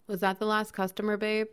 Was that the last customer, babe?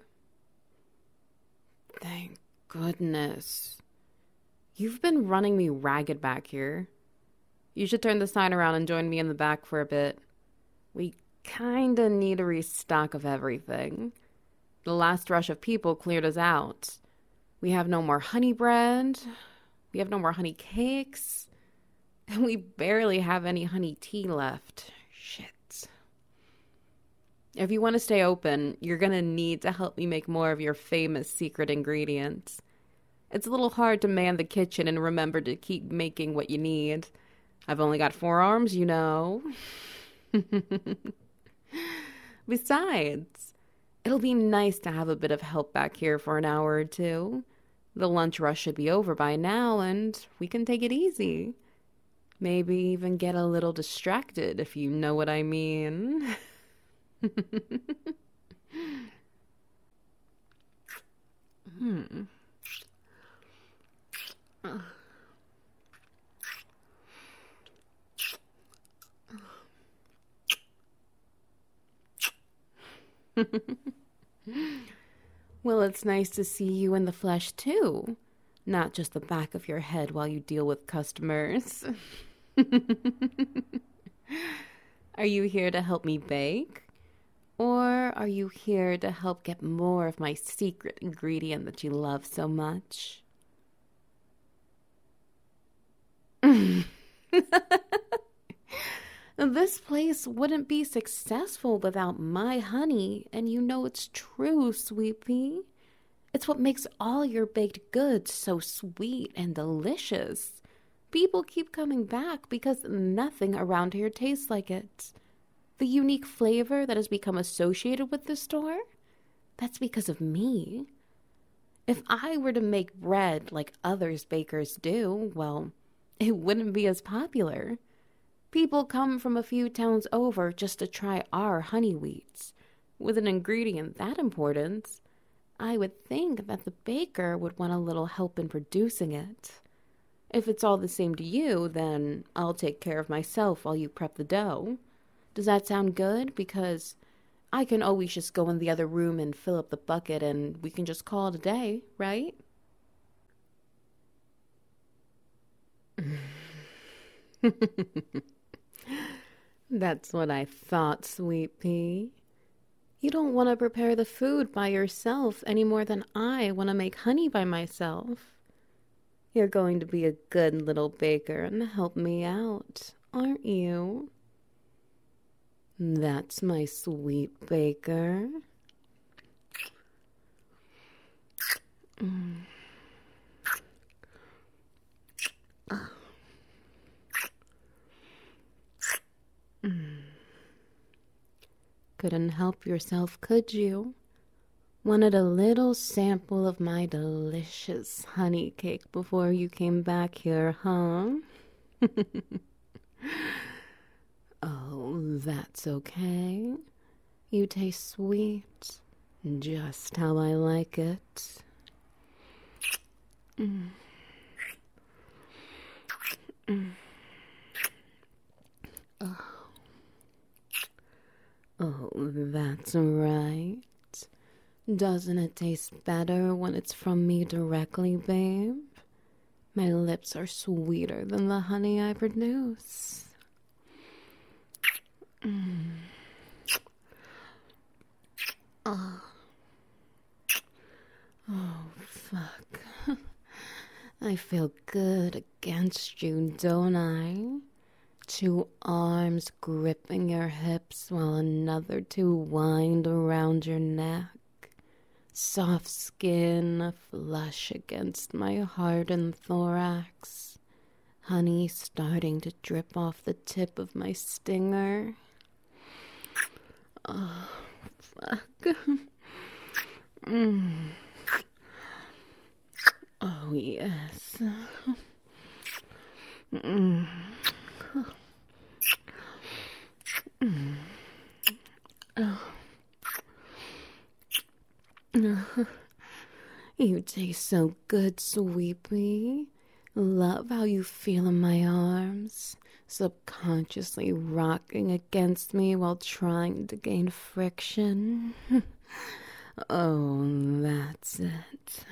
Thank goodness. You've been running me ragged back here. You should turn the sign around and join me in the back for a bit. We kinda need a restock of everything. The last rush of people cleared us out. We have no more honey bread. We have no more honey cakes. And we barely have any honey tea left. Shit. If you want to stay open, you're gonna need to help me make more of your famous secret ingredients. It's a little hard to man the kitchen and remember to keep making what you need. I've only got 4 arms, you know. Besides, it'll be nice to have a bit of help back here for an hour or two. The lunch rush should be over by now, and we can take it easy. Maybe even get a little distracted, if you know what I mean. hmm. Well, it's nice to see you in the flesh, too. Not just the back of your head while you deal with customers. Are you here to help me bake? Or are you here to help get more of my secret ingredient that you love so much? This place wouldn't be successful without my honey, and you know it's true, Sweet Pea. It's what makes all your baked goods so sweet and delicious. People keep coming back because nothing around here tastes like it. The unique flavor that has become associated with the store, that's because of me. If I were to make bread like others bakers do, well, it wouldn't be as popular. People come from a few towns over just to try our honey wheats. With an ingredient that important, I would think that the baker would want a little help in producing it. If it's all the same to you, then I'll take care of myself while you prep the dough. Does that sound good? Because I can always just go in the other room and fill up the bucket and we can just call it a day, right? That's what I thought, Sweet Pea. You don't want to prepare the food by yourself any more than I want to make honey by myself. You're going to be a good little baker and help me out, aren't you? That's my sweet baker. Mm. Couldn't help yourself, could you? Wanted a little sample of my delicious honey cake before you came back here, huh? Oh, that's okay. You taste sweet, just how I like it. Mm. Mm. Oh, that's right. Doesn't it taste better when it's from me directly, babe? My lips are sweeter than the honey I produce. Mm. Oh. Oh, fuck. I feel good against you, don't I? 2 arms gripping your hips while another 2 wind around your neck. Soft skin flush against my heart and thorax. Honey starting to drip off the tip of my stinger. Oh, fuck. Oh, yes. You taste so good, Sweet Pea. Love how you feel in my arms. subconsciously rocking against me while trying to gain friction. Oh, that's it.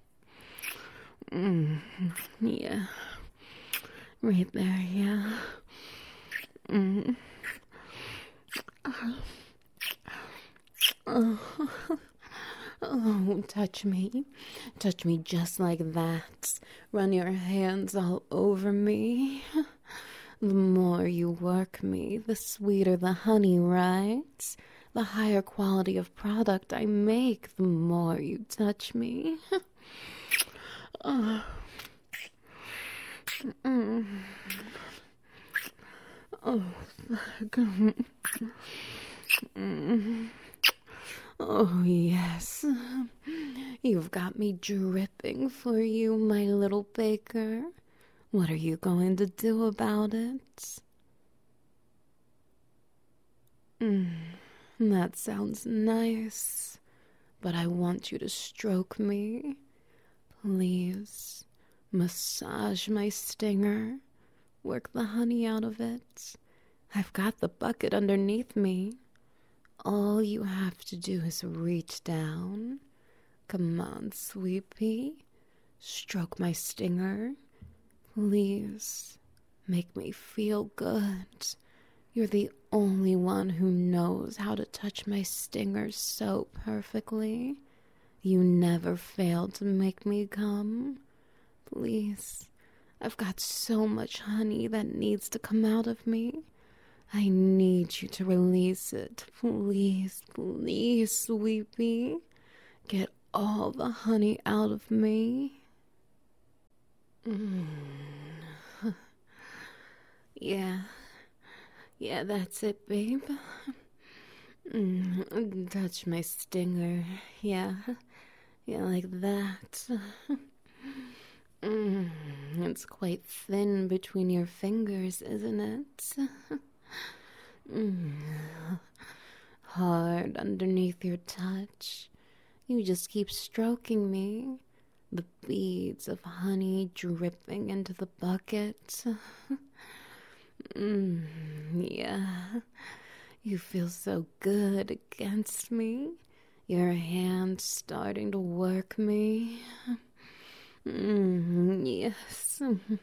Yeah. Right there, yeah. Oh, touch me. Touch me just like that. Run your hands all over me. The more you work me, the sweeter the honey, right? The higher quality of product I make, the more you touch me. Oh. Oh, fuck. Oh, yes. You've got me dripping for you, my little baker. What are you going to do about it? That sounds nice, but I want you to stroke me. Please, massage my stinger. Work the honey out of it. I've got the bucket underneath me. All you have to do is reach down. Come on, sweet pea. Stroke my stinger. Please, make me feel good. You're the only one who knows how to touch my stinger so perfectly. You never fail to make me come. Please, I've got so much honey that needs to come out of me. I need you to release it. Please, please, sweetie. Get all the honey out of me. Yeah, that's it, babe. Touch my stinger. Yeah, like that. It's quite thin between your fingers, isn't it? Hard underneath your touch. You just keep stroking me. The beads of honey dripping into the bucket. Yeah. You feel so good against me. Your hands starting to work me. Yes.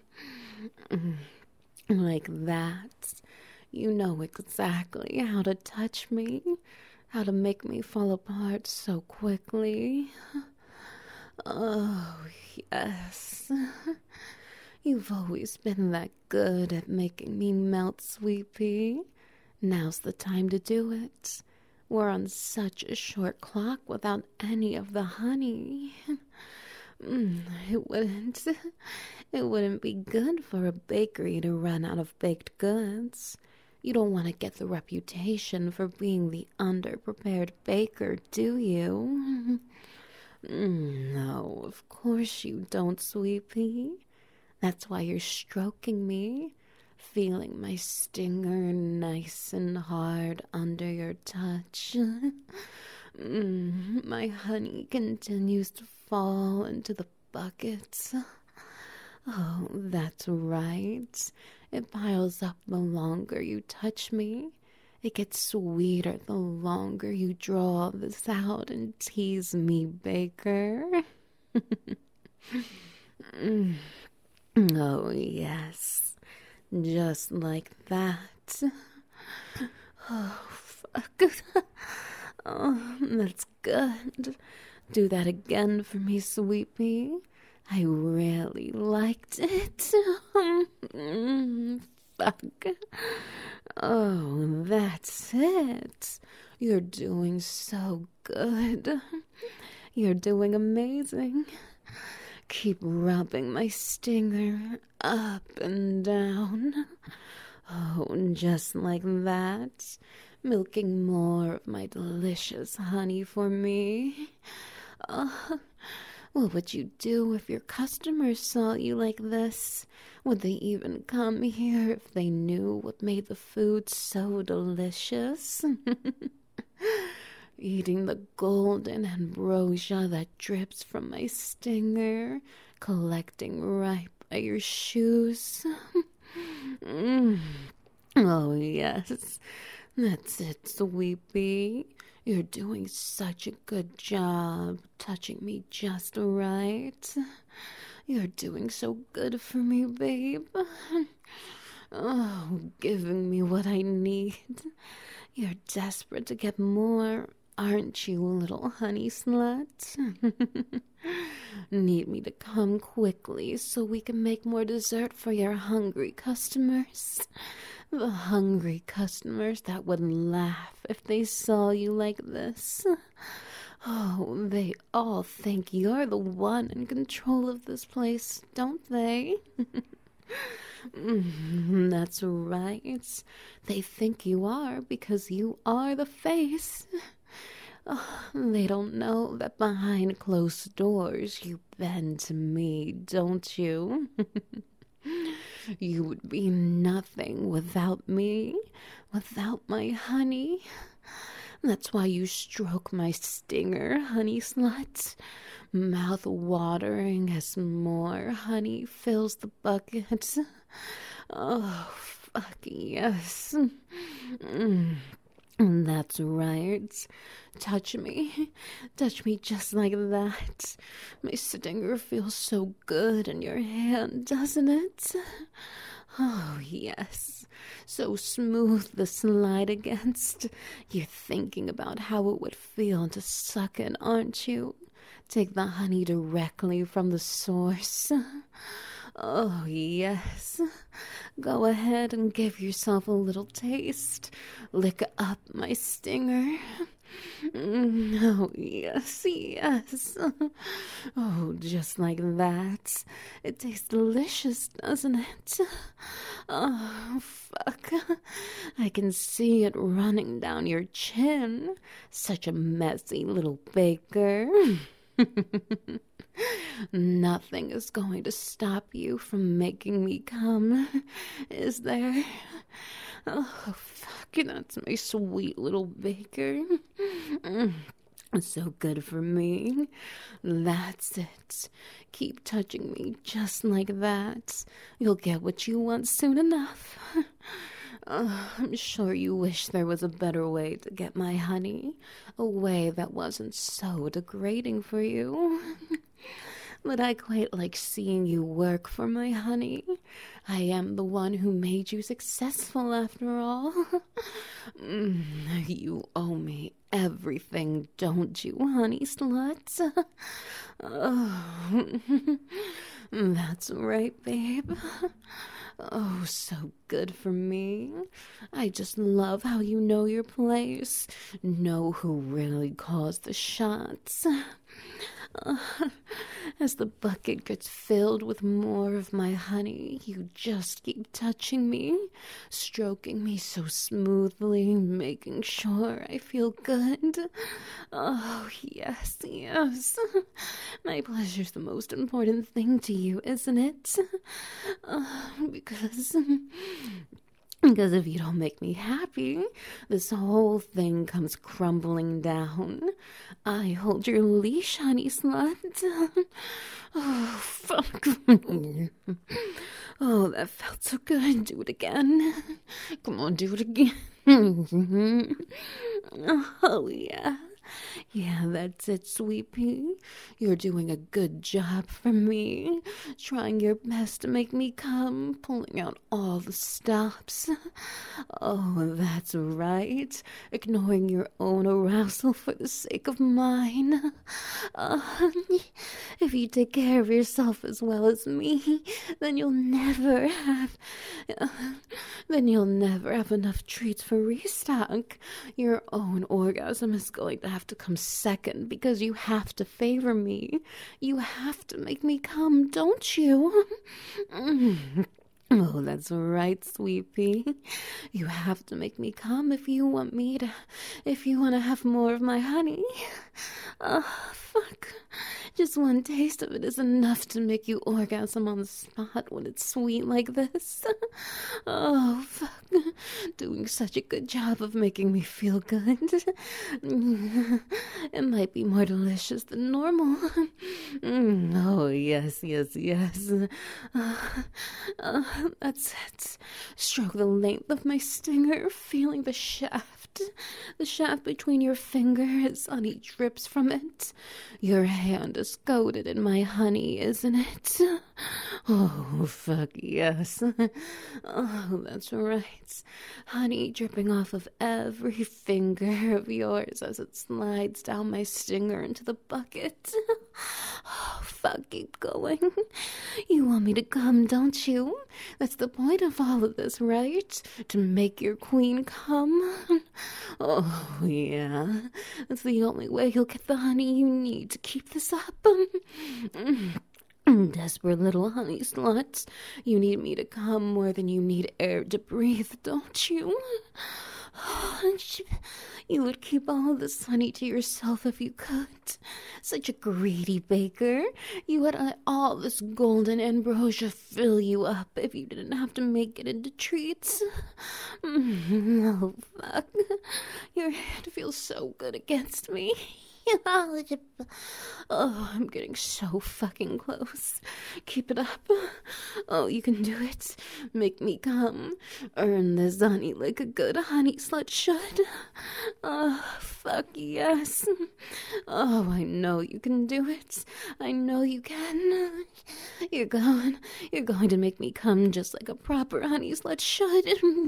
Like that. You know exactly how to touch me, how to make me fall apart so quickly. Oh, yes. You've always been that good at making me melt, sweet pea. Now's the time to do it. We're on such a short clock without any of the honey. It wouldn't be good for a bakery to run out of baked goods. You don't want to get the reputation for being the underprepared baker, do you? No, of course you don't, sweet pea. That's why you're stroking me, feeling my stinger nice and hard under your touch. My honey continues to fall into the buckets. Oh, that's right. It piles up the longer you touch me. It gets sweeter the longer you draw this out and tease me, baker. Oh, yes. Just like that. Oh, fuck. Oh, that's good. Do that again for me, sweetie. I really liked it. Fuck. Oh, that's it. You're doing so good. You're doing amazing. Keep rubbing my stinger up and down. Oh, just like that. Milking more of my delicious honey for me. What would you do if your customers saw you like this? Would they even come here if they knew what made the food so delicious? Eating the golden ambrosia that drips from my stinger, collecting right by your shoes. Mm. Oh, yes. That's it, Sweepy. You're doing such a good job touching me just right. You're doing so good for me, babe. Oh, giving me what I need. You're desperate to get more, aren't you, little honey slut? Need me to come quickly so we can make more dessert for your hungry customers? The hungry customers that would laugh if they saw you like this. Oh, they all think you're the one in control of this place, don't they? That's right. They think you are because you are the face. Oh, they don't know that behind closed doors you bend to me, don't you? You would be nothing without me, without my honey. That's why you stroke my stinger, honey slut. Mouth watering as more honey fills the bucket. Oh, fuck yes. That's right. Touch me. Touch me just like that. My stinger feels so good in your hand, doesn't it? Oh, yes. So smooth the slide against. You're thinking about how it would feel to suck it, aren't you? Take the honey directly from the source. Oh, yes. Go ahead and give yourself a little taste. Lick up my stinger. Oh, yes, yes. Oh, just like that. It tastes delicious, doesn't it? Oh, fuck. I can see it running down your chin. Such a messy little baker. Nothing is going to stop you from making me come, is there? Oh, fuck, that's my sweet little baker. So good for me. That's it. Keep touching me just like that. You'll get what you want soon enough. I'm sure you wish there was a better way to get my honey. A way that wasn't so degrading for you. But I quite like seeing you work for my honey. I am the one who made you successful after all. You owe me everything, don't you, honey slut? Oh, that's right, babe. Oh, so good for me. I just love how you know your place. Know who really calls the shots. As the bucket gets filled with more of my honey, you just keep touching me, stroking me so smoothly, making sure I feel good. Oh, yes, yes. My pleasure's the most important thing to you, isn't it? Because if you don't make me happy, this whole thing comes crumbling down. I hold your leash, honey slut. Oh, fuck. Oh, that felt so good. Do it again. Come on, do it again. Oh, yeah. Yeah, that's it, sweetie. You're doing a good job for me. Trying your best to make me come, pulling out all the stops. Oh, that's right. Ignoring your own arousal for the sake of mine. If you take care of yourself as well as me, then you'll never have enough treats for restock. Your own orgasm is going to have to come second because you have to favor me. You have to make me come, don't you? Oh, that's right, sweetie. You have to make me come if you want to have more of my honey. Oh, fuck. Just one taste of it is enough to make you orgasm on the spot when it's sweet like this. Oh, fuck. Doing such a good job of making me feel good. It might be more delicious than normal. Oh, yes, yes, yes. That's it. Stroke the length of my stinger, feeling the shaft. The shaft between your fingers, honey drips from it. Your hand is coated in my honey, isn't it? Oh, fuck yes. Oh, that's right. Honey dripping off of every finger of yours as it slides down my stinger into the bucket. Oh, fuck, keep going. You want me to come, don't you? That's the point of all of this, right? To make your queen come? Oh, yeah. That's the only way you'll get the honey you need to keep this up. Desperate little honey sluts. You need me to come more than you need air to breathe, don't you? You would keep all this honey to yourself if you could. Such a greedy baker. You would let all this golden ambrosia fill you up if you didn't have to make it into treats. Oh, fuck. Your hand feels so good against me. Oh, I'm getting so fucking close. Keep it up. Oh, you can do it. Make me come. Earn this honey like a good honey slut should. Oh, fuck yes. Oh, I know you can do it. I know you can. You're going to make me come just like a proper honey slut should.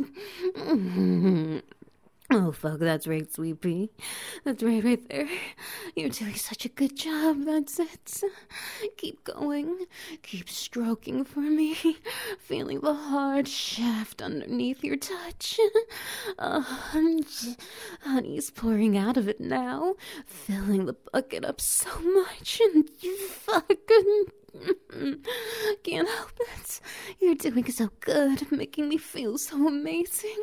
Oh, fuck, that's right, sweet pea. That's right there. You're doing such a good job, that's it. Keep going. Keep stroking for me. Feeling the hard shaft underneath your touch. Honey's pouring out of it now, filling the bucket up so much, and you fucking... Can't help it. You're doing so good, making me feel so amazing.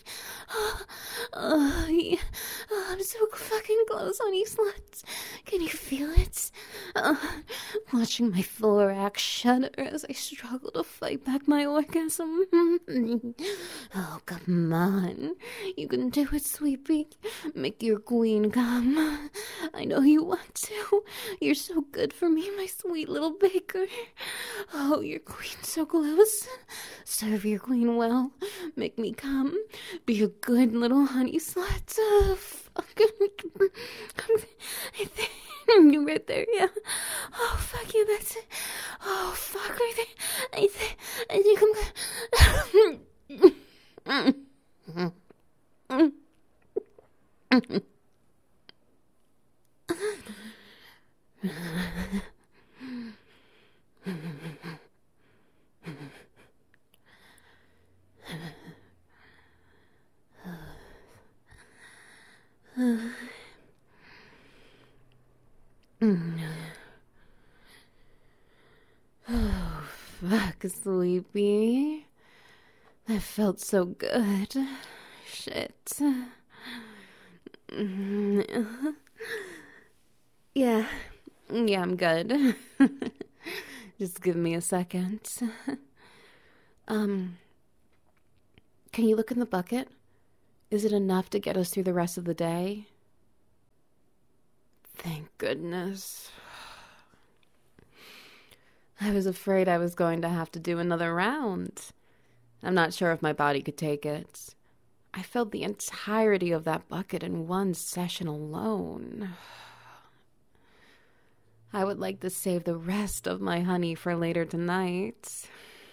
Yeah. I'm so fucking close, honey slut. Can you feel it? Watching my thorax shudder as I struggle to fight back my orgasm. Oh, come on. You can do it, sweetie. Make your queen come. I know you want to. You're so good for me, my sweet little baker. Oh, your queen's so close. Serve your queen well. Make me come. Be a good little honey slut. Fuck. You're right there, yeah. Oh, fuck yeah, that's it. Oh, fuck, right there. I think I'm Oh, fuck, sleepy. That felt so good. Shit. Yeah, I'm good. Just give me a second. Can you look in the bucket? Is it enough to get us through the rest of the day? Thank goodness. I was afraid I was going to have to do another round. I'm not sure if my body could take it. I filled the entirety of that bucket in one session alone. I would like to save the rest of my honey for later tonight.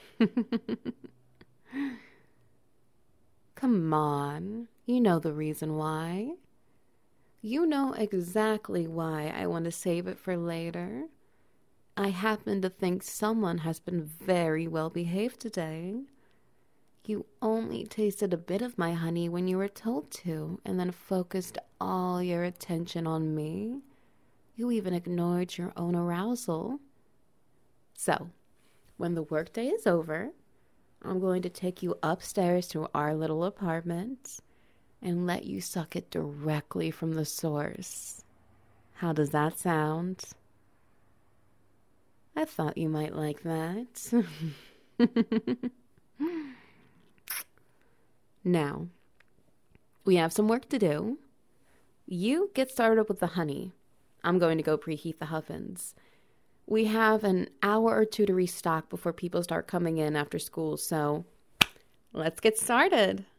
Come on, you know the reason why. You know exactly why I want to save it for later. I happen to think someone has been very well behaved today. You only tasted a bit of my honey when you were told to, and then focused all your attention on me. You even ignored your own arousal. So, when the workday is over, I'm going to take you upstairs to our little apartment and let you suck it directly from the source. How does that sound? I thought you might like that. Now, we have some work to do. You get started with the honey. I'm going to go preheat the ovens. We have an hour or two to restock before people start coming in after school, so let's get started.